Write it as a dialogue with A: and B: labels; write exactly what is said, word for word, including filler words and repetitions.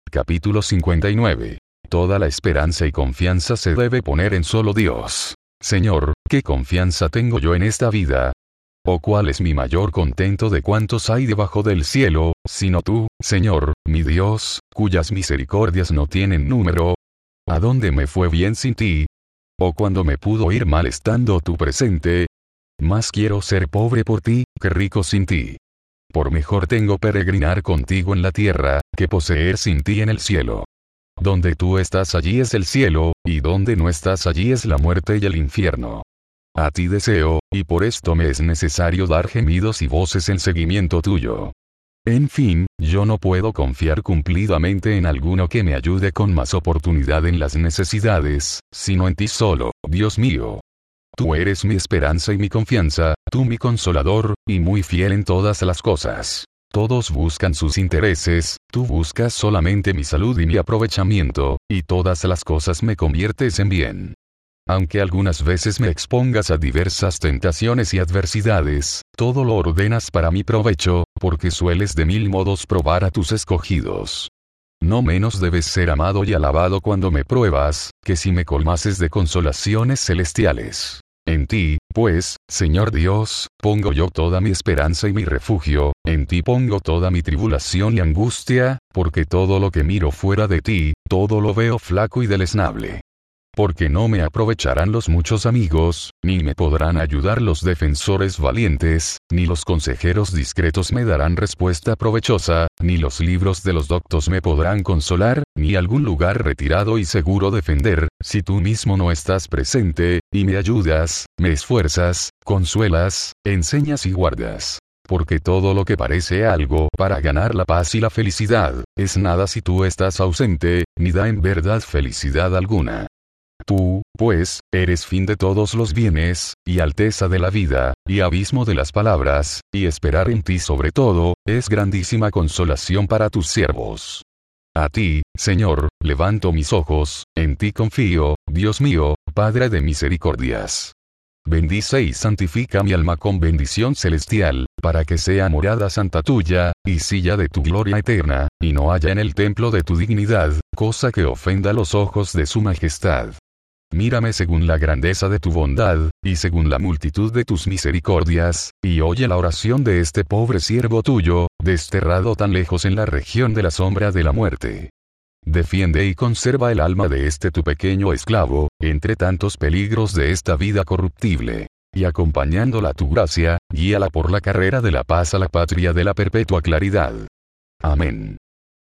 A: Capítulo cincuenta y nueve. Toda la esperanza y confianza se debe poner en solo Dios. Señor, ¿qué confianza tengo yo en esta vida? ¿O cuál es mi mayor contento de cuantos hay debajo del cielo, sino tú, Señor, mi Dios, cuyas misericordias no tienen número? ¿A dónde me fue bien sin ti? ¿O cuando me pudo ir mal estando tú presente? Más quiero ser pobre por ti, que rico sin ti. Por mejor tengo peregrinar contigo en la tierra, que poseer sin ti en el cielo. Donde tú estás allí es el cielo, y donde no estás allí es la muerte y el infierno. A ti deseo, y por esto me es necesario dar gemidos y voces en seguimiento tuyo. En fin, yo no puedo confiar cumplidamente en alguno que me ayude con más oportunidad en las necesidades, sino en ti solo, Dios mío. Tú eres mi esperanza y mi confianza, tú mi consolador, y muy fiel en todas las cosas. Todos buscan sus intereses, tú buscas solamente mi salud y mi aprovechamiento, y todas las cosas me conviertes en bien. Aunque algunas veces me expongas a diversas tentaciones y adversidades, todo lo ordenas para mi provecho, porque sueles de mil modos probar a tus escogidos. No menos debes ser amado y alabado cuando me pruebas, que si me colmases de consolaciones celestiales. En ti, pues, Señor Dios, pongo yo toda mi esperanza y mi refugio, en ti pongo toda mi tribulación y angustia, porque todo lo que miro fuera de ti, todo lo veo flaco y deleznable. Porque no me aprovecharán los muchos amigos, ni me podrán ayudar los defensores valientes, ni los consejeros discretos me darán respuesta provechosa, ni los libros de los doctos me podrán consolar, ni algún lugar retirado y seguro defender, si tú mismo no estás presente, y me ayudas, me esfuerzas, consuelas, enseñas y guardas. Porque todo lo que parece algo para ganar la paz y la felicidad, es nada si tú estás ausente, ni da en verdad felicidad alguna. Tú, pues, eres fin de todos los bienes, y alteza de la vida, y abismo de las palabras, y esperar en ti sobre todo, es grandísima consolación para tus siervos. A ti, Señor, levanto mis ojos, en ti confío, Dios mío, Padre de misericordias. Bendice y santifica mi alma con bendición celestial, para que sea morada santa tuya, y silla de tu gloria eterna, y no haya en el templo de tu dignidad, cosa que ofenda los ojos de su majestad. Mírame según la grandeza de tu bondad, y según la multitud de tus misericordias, y oye la oración de este pobre siervo tuyo, desterrado tan lejos en la región de la sombra de la muerte. Defiende y conserva el alma de este tu pequeño esclavo, entre tantos peligros de esta vida corruptible. Y acompañándola a tu gracia, guíala por la carrera de la paz a la patria de la perpetua claridad. Amén.